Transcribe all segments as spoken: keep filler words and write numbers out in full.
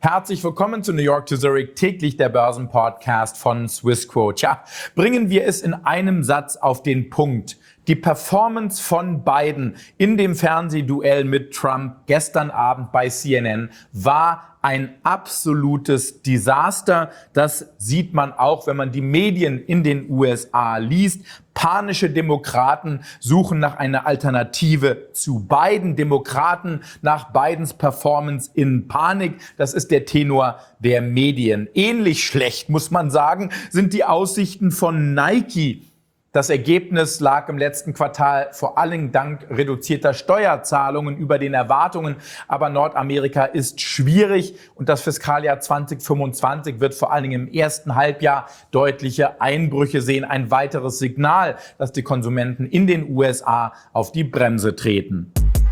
Herzlich willkommen zu New York to Zurich, täglich der Börsenpodcast von Swissquote. Ja, bringen wir es in einem Satz auf den Punkt. Die Performance von Biden in dem Fernsehduell mit Trump gestern Abend bei C N N war ein absolutes Desaster. Das sieht man auch, wenn man die Medien in den U S A liest. Panische Demokraten suchen nach einer Alternative zu Biden. Demokraten nach Bidens Performance in Panik. Das ist der Tenor der Medien. Ähnlich schlecht, muss man sagen, sind die Aussichten von Nike. Das Ergebnis lag im letzten Quartal vor allem dank reduzierter Steuerzahlungen über den Erwartungen. Aber Nordamerika ist schwierig und das Fiskaljahr zwanzig fünfundzwanzig wird vor allen Dingen im ersten Halbjahr deutliche Einbrüche sehen. Ein weiteres Signal, dass die Konsumenten in den U S A auf die Bremse treten.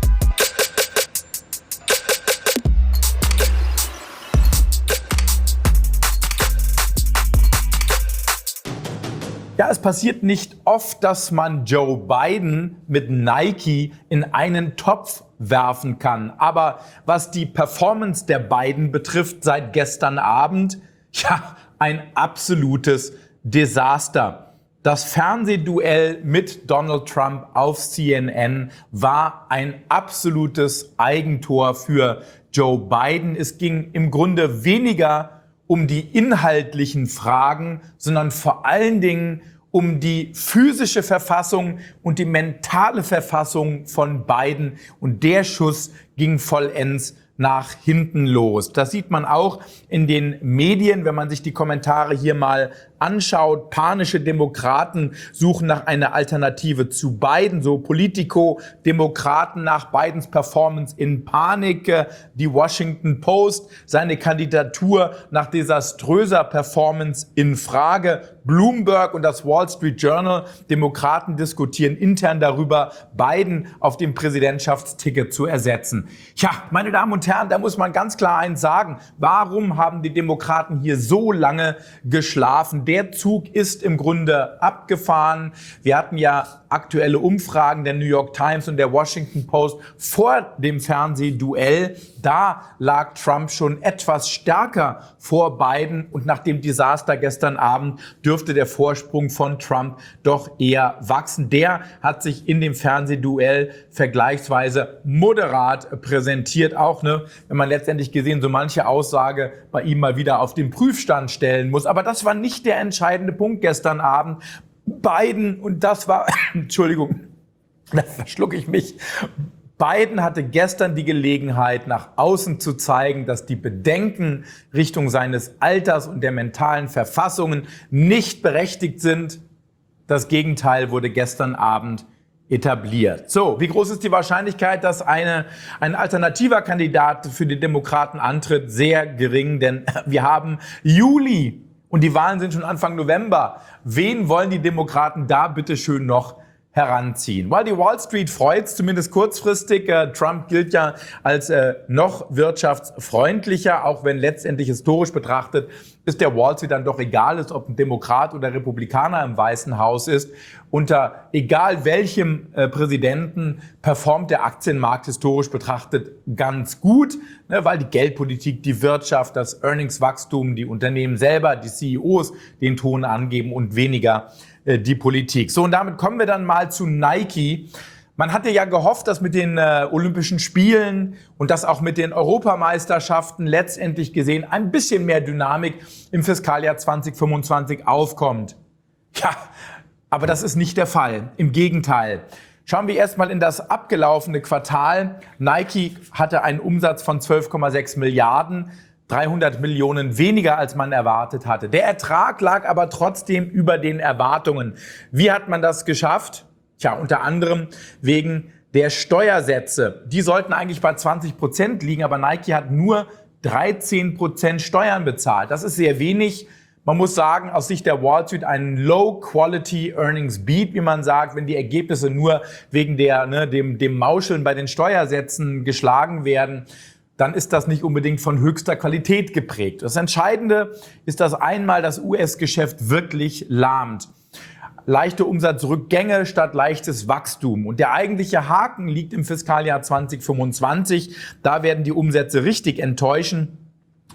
Ja, es passiert nicht oft, dass man Joe Biden mit Nike in einen Topf werfen kann. Aber was die Performance der beiden betrifft seit gestern Abend, ja, ein absolutes Desaster. Das Fernsehduell mit Donald Trump auf C N N war ein absolutes Eigentor für Joe Biden. Es ging im Grunde weniger um die inhaltlichen Fragen, sondern vor allen Dingen um die physische Verfassung und die mentale Verfassung von Biden. Und der Schuss ging vollends nach hinten los. Das sieht man auch in den Medien, wenn man sich die Kommentare hier mal anschaut. Panische Demokraten suchen nach einer Alternative zu Biden, so Politico, Demokraten nach Bidens Performance in Panik. Die Washington Post, seine Kandidatur nach desaströser Performance in Frage. Bloomberg und das Wall Street Journal, Demokraten diskutieren intern darüber, Biden auf dem Präsidentschaftsticket zu ersetzen. Ja, meine Damen und Herren, da muss man ganz klar eins sagen. Warum haben die Demokraten hier so lange geschlafen? Der Zug ist im Grunde abgefahren. Wir hatten ja aktuelle Umfragen der New York Times und der Washington Post vor dem Fernsehduell. Da lag Trump schon etwas stärker vor Biden und nach dem Desaster gestern Abend dürfte der Vorsprung von Trump doch eher wachsen. Der hat sich in dem Fernsehduell vergleichsweise moderat präsentiert, auch ne, wenn man letztendlich gesehen so manche Aussage bei ihm mal wieder auf den Prüfstand stellen muss. Aber das war nicht der entscheidende Punkt gestern Abend. Biden, und das war, Entschuldigung, da verschlucke ich mich, Biden hatte gestern die Gelegenheit, nach außen zu zeigen, dass die Bedenken Richtung seines Alters und der mentalen Verfassungen nicht berechtigt sind. Das Gegenteil wurde gestern Abend etabliert. So, wie groß ist die Wahrscheinlichkeit, dass eine, ein alternativer Kandidat für die Demokraten antritt? Sehr gering, denn wir haben Juli. Und die Wahlen sind schon Anfang November. Wen wollen die Demokraten da bitte schön noch heranziehen? Weil die Wall Street freut, zumindest kurzfristig. Äh, Trump gilt ja als äh, noch wirtschaftsfreundlicher, auch wenn letztendlich historisch betrachtet ist der Wall Street dann doch egal ist, ob ein Demokrat oder Republikaner im Weißen Haus ist. Unter egal welchem äh, Präsidenten performt der Aktienmarkt historisch betrachtet ganz gut, ne, weil die Geldpolitik, die Wirtschaft, das Earningswachstum, die Unternehmen selber, die C E Os den Ton angeben und weniger äh, die Politik. So, und damit kommen wir dann mal zu Nike. Man hatte ja gehofft, dass mit den äh, Olympischen Spielen und dass auch mit den Europameisterschaften letztendlich gesehen ein bisschen mehr Dynamik im Fiskaljahr zwanzig fünfundzwanzig aufkommt. Ja, aber das ist nicht der Fall. Im Gegenteil. Schauen wir erstmal in das abgelaufene Quartal. Nike hatte einen Umsatz von zwölf Komma sechs Milliarden, dreihundert Millionen weniger, als man erwartet hatte. Der Ertrag lag aber trotzdem über den Erwartungen. Wie hat man das geschafft? Tja, unter anderem wegen der Steuersätze. Die sollten eigentlich bei zwanzig Prozent liegen, aber Nike hat nur dreizehn Prozent Steuern bezahlt. Das ist sehr wenig. Man muss sagen, aus Sicht der Wall Street ein Low-Quality Earnings Beat, wie man sagt, wenn die Ergebnisse nur wegen der, ne, dem, dem Mauscheln bei den Steuersätzen geschlagen werden, dann ist das nicht unbedingt von höchster Qualität geprägt. Das Entscheidende ist, dass einmal das U S-Geschäft wirklich lahmt. Leichte Umsatzrückgänge statt leichtes Wachstum. Und der eigentliche Haken liegt im Fiskaljahr zwanzig fünfundzwanzig. Da werden die Umsätze richtig enttäuschen.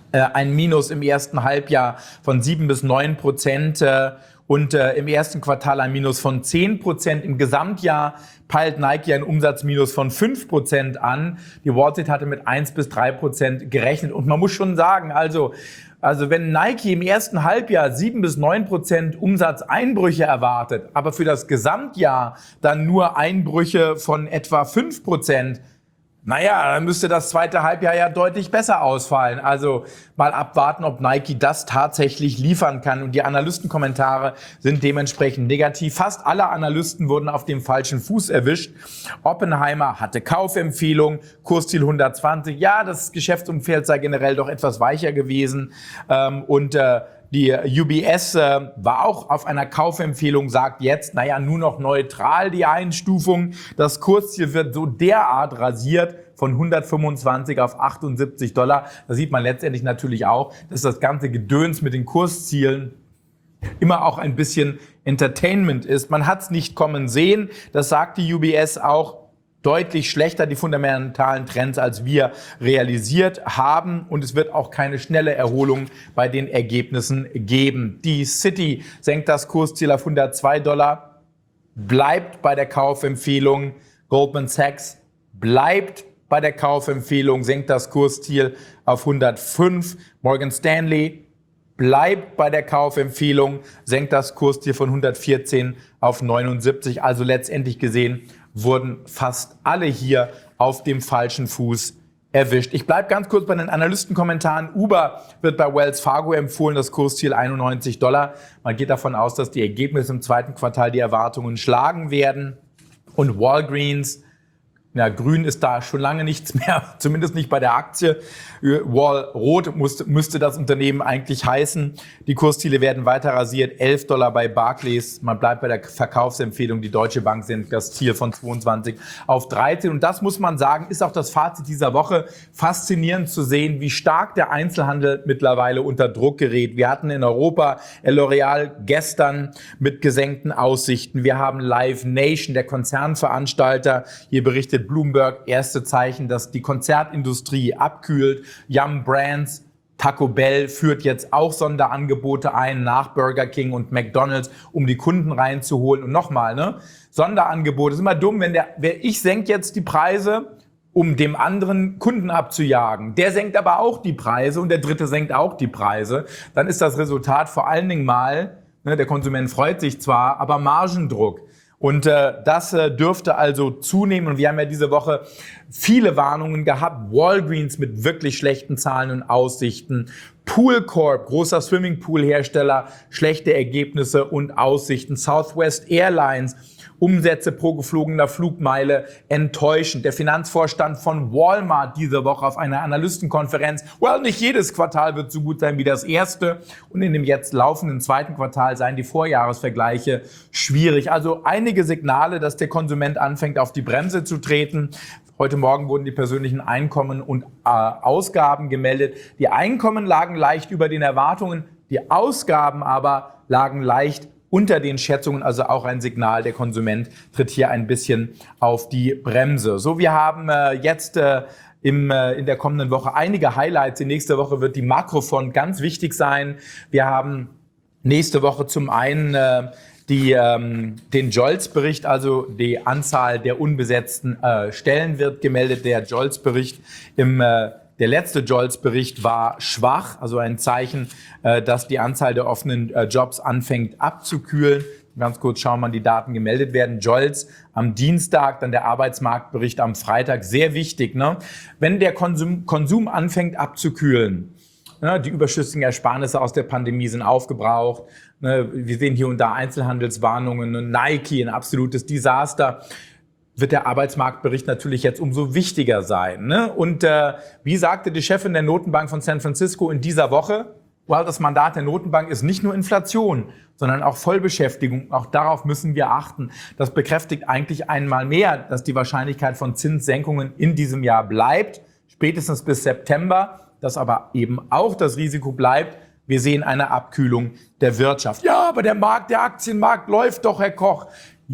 äh, ein Minus im ersten Halbjahr von sieben bis neun Prozent äh, und äh, im ersten Quartal ein Minus von zehn Prozent. Im Gesamtjahr peilt Nike ein Umsatzminus von fünf Prozent an. Die Wall Street hatte mit eins bis drei Prozent gerechnet. Und man muss schon sagen, also, also wenn Nike im ersten Halbjahr sieben bis neun Prozent Umsatzeinbrüche erwartet, aber für das Gesamtjahr dann nur Einbrüche von etwa fünf Prozent, naja, dann müsste das zweite Halbjahr ja deutlich besser ausfallen. Also mal abwarten, ob Nike das tatsächlich liefern kann. Und die Analystenkommentare sind dementsprechend negativ. Fast alle Analysten wurden auf dem falschen Fuß erwischt. Oppenheimer hatte Kaufempfehlung, Kursziel hundertzwanzig. Ja, das Geschäftsumfeld sei generell doch etwas weicher gewesen. Und äh, die U B S äh, war auch auf einer Kaufempfehlung, sagt jetzt, naja, nur noch neutral die Einstufung. Das Kursziel wird so derart rasiert von hundertfünfundzwanzig auf achtundsiebzig Dollar. Da sieht man letztendlich natürlich auch, dass das ganze Gedöns mit den Kurszielen immer auch ein bisschen Entertainment ist. Man hat es nicht kommen sehen, das sagt die U B S auch. Deutlich schlechter die fundamentalen Trends, als wir realisiert haben. Und es wird auch keine schnelle Erholung bei den Ergebnissen geben. Die Citi senkt das Kursziel auf hundertzwei Dollar, bleibt bei der Kaufempfehlung. Goldman Sachs bleibt bei der Kaufempfehlung, senkt das Kursziel auf hundertfünf. Morgan Stanley bleibt bei der Kaufempfehlung, senkt das Kursziel von hundertvierzehn auf neunundsiebzig. Also letztendlich gesehen wurden fast alle hier auf dem falschen Fuß erwischt. Ich bleibe ganz kurz bei den Analystenkommentaren. Uber wird bei Wells Fargo empfohlen, das Kursziel einundneunzig Dollar. Man geht davon aus, dass die Ergebnisse im zweiten Quartal die Erwartungen schlagen werden. Und Walgreens, ja, grün ist da schon lange nichts mehr, zumindest nicht bei der Aktie. Wall rot muss, müsste das Unternehmen eigentlich heißen. Die Kursziele werden weiter rasiert. elf Dollar bei Barclays. Man bleibt bei der Verkaufsempfehlung. Die Deutsche Bank senkt das Ziel von zweiundzwanzig auf dreizehn. Und das muss man sagen, ist auch das Fazit dieser Woche. Faszinierend zu sehen, wie stark der Einzelhandel mittlerweile unter Druck gerät. Wir hatten in Europa L'Oreal gestern mit gesenkten Aussichten. Wir haben Live Nation, der Konzernveranstalter. Hier berichtet Bloomberg erste Zeichen, dass die Konzertindustrie abkühlt. Yum Brands, Taco Bell führt jetzt auch Sonderangebote ein nach Burger King und McDonald's, um die Kunden reinzuholen. Und nochmal, ne, Sonderangebote. Ist immer dumm, wenn der, wer ich senke jetzt die Preise, um dem anderen Kunden abzujagen. Der senkt aber auch die Preise und der dritte senkt auch die Preise. Dann ist das Resultat vor allen Dingen mal, ne, der Konsument freut sich zwar, aber Margendruck. Und äh, das äh, dürfte also zunehmen. Und wir haben ja diese Woche viele Warnungen gehabt. Walgreens mit wirklich schlechten Zahlen und Aussichten. Pool Corp, großer Swimmingpool-Hersteller, schlechte Ergebnisse und Aussichten. Southwest Airlines, Umsätze pro geflogener Flugmeile enttäuschend. Der Finanzvorstand von Walmart diese Woche auf einer Analystenkonferenz. Well, nicht jedes Quartal wird so gut sein wie das erste. Und in dem jetzt laufenden zweiten Quartal seien die Vorjahresvergleiche schwierig. Also einige Signale, dass der Konsument anfängt, auf die Bremse zu treten. Heute Morgen wurden die persönlichen Einkommen und äh, Ausgaben gemeldet. Die Einkommen lagen leicht über den Erwartungen, die Ausgaben aber lagen leicht unter den Schätzungen, also auch ein Signal, der Konsument tritt hier ein bisschen auf die Bremse. So, wir haben äh, jetzt äh, im, äh, in der kommenden Woche einige Highlights. Die nächste Woche wird die Makrofond ganz wichtig sein. Wir haben nächste Woche zum einen äh, die, ähm, den Jolts-Bericht, also die Anzahl der unbesetzten äh, Stellen wird gemeldet. Der Jolts-Bericht im äh, Der letzte Jolts-Bericht war schwach, also ein Zeichen, dass die Anzahl der offenen Jobs anfängt abzukühlen. Ganz kurz schauen, wann die Daten gemeldet werden. Jolts am Dienstag, dann der Arbeitsmarktbericht am Freitag. Sehr wichtig, ne? Wenn der Konsum, Konsum anfängt abzukühlen, ne, die überschüssigen Ersparnisse aus der Pandemie sind aufgebraucht. Ne, wir sehen hier und da Einzelhandelswarnungen, ne, Nike, ein absolutes Desaster. Wird der Arbeitsmarktbericht natürlich jetzt umso wichtiger sein. Ne? Und äh, wie sagte die Chefin der Notenbank von San Francisco in dieser Woche, well, das Mandat der Notenbank ist nicht nur Inflation, sondern auch Vollbeschäftigung. Auch darauf müssen wir achten. Das bekräftigt eigentlich einmal mehr, dass die Wahrscheinlichkeit von Zinssenkungen in diesem Jahr bleibt, spätestens bis September, dass aber eben auch das Risiko bleibt, wir sehen eine Abkühlung der Wirtschaft. Ja, aber der Markt, der Aktienmarkt läuft doch, Herr Koch.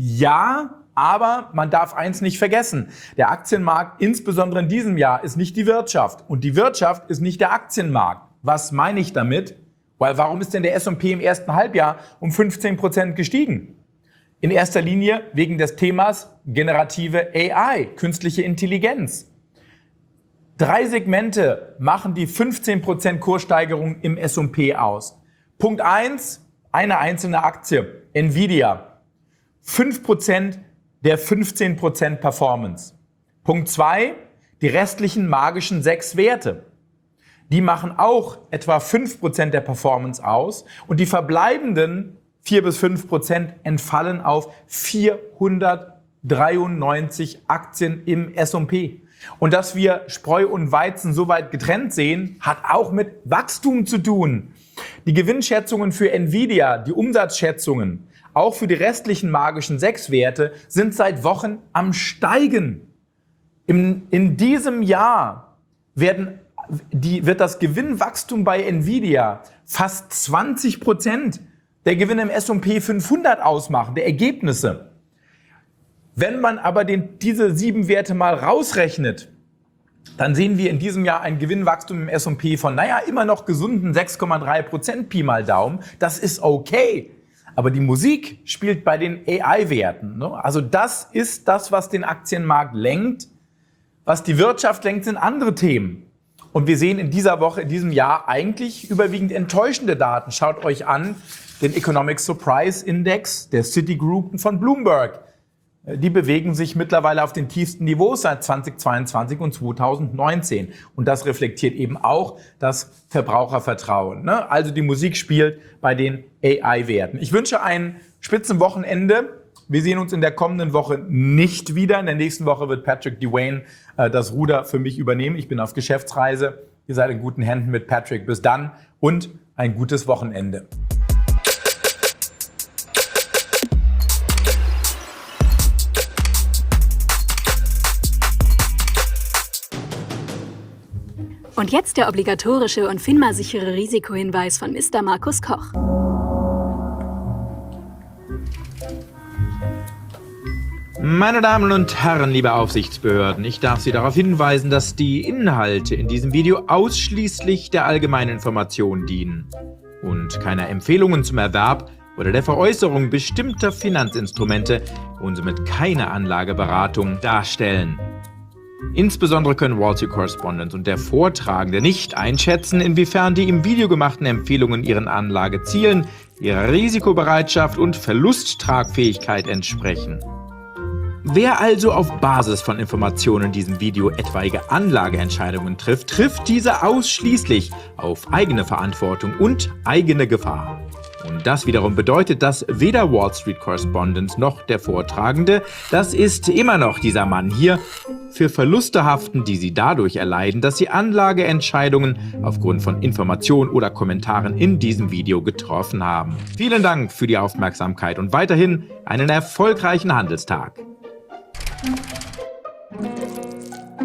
Ja, aber man darf eins nicht vergessen. Der Aktienmarkt, insbesondere in diesem Jahr, ist nicht die Wirtschaft. Und die Wirtschaft ist nicht der Aktienmarkt. Was meine ich damit? Weil warum ist denn der S und P im ersten Halbjahr um fünfzehn Prozent gestiegen? In erster Linie wegen des Themas generative A I, künstliche Intelligenz. Drei Segmente machen die fünfzehn Prozent Kurssteigerung im S und P aus. Punkt eins, eine einzelne Aktie, Nvidia. fünf Prozent der fünfzehn Prozent Performance. Punkt zwei, die restlichen magischen sechs Werte. Die machen auch etwa fünf Prozent der Performance aus und die verbleibenden vier bis fünf Prozent entfallen auf vierhundertdreiundneunzig Aktien im S und P. Und dass wir Spreu und Weizen so weit getrennt sehen, hat auch mit Wachstum zu tun. Die Gewinnschätzungen für Nvidia, die Umsatzschätzungen, auch für die restlichen magischen sechs Werte, sind seit Wochen am Steigen. In, in diesem Jahr werden Die, wird das Gewinnwachstum bei Nvidia fast zwanzig Prozent der Gewinne im S und P fünfhundert ausmachen, der Ergebnisse. Wenn man aber den, diese sieben Werte mal rausrechnet, dann sehen wir in diesem Jahr ein Gewinnwachstum im S und P von, naja, immer noch gesunden sechs Komma drei Prozent Pi mal Daumen. Das ist okay. Aber die Musik spielt bei den A I-Werten. Ne? Also das ist das, was den Aktienmarkt lenkt. Was die Wirtschaft lenkt, sind andere Themen. Und wir sehen in dieser Woche, in diesem Jahr eigentlich überwiegend enttäuschende Daten. Schaut euch an den Economic Surprise Index der Citigroup und von Bloomberg. Die bewegen sich mittlerweile auf den tiefsten Niveaus seit zweitausendzweiundzwanzig und zweitausendneunzehn. Und das reflektiert eben auch das Verbrauchervertrauen. Also die Musik spielt bei den A I-Werten. Ich wünsche ein Spitzenwochenende. Wir sehen uns in der kommenden Woche nicht wieder. In der nächsten Woche wird Patrick Dewayne äh, das Ruder für mich übernehmen. Ich bin auf Geschäftsreise. Ihr seid in guten Händen mit Patrick. Bis dann und ein gutes Wochenende. Und jetzt der obligatorische und FINMA-sichere Risikohinweis von Mister Markus Koch. Meine Damen und Herren, liebe Aufsichtsbehörden, ich darf Sie darauf hinweisen, dass die Inhalte in diesem Video ausschließlich der allgemeinen Information dienen und keine Empfehlungen zum Erwerb oder der Veräußerung bestimmter Finanzinstrumente und somit keine Anlageberatung darstellen. Insbesondere können Wall Street Correspondent und der Vortragende nicht einschätzen, inwiefern die im Video gemachten Empfehlungen ihren Anlagezielen, ihrer Risikobereitschaft und Verlusttragfähigkeit entsprechen. Wer also auf Basis von Informationen in diesem Video etwaige Anlageentscheidungen trifft, trifft diese ausschließlich auf eigene Verantwortung und eigene Gefahr. Und das wiederum bedeutet, dass weder Wall Street Correspondent noch der Vortragende, das ist immer noch dieser Mann hier, für Verluste haften, die sie dadurch erleiden, dass sie Anlageentscheidungen aufgrund von Informationen oder Kommentaren in diesem Video getroffen haben. Vielen Dank für die Aufmerksamkeit und weiterhin einen erfolgreichen Handelstag.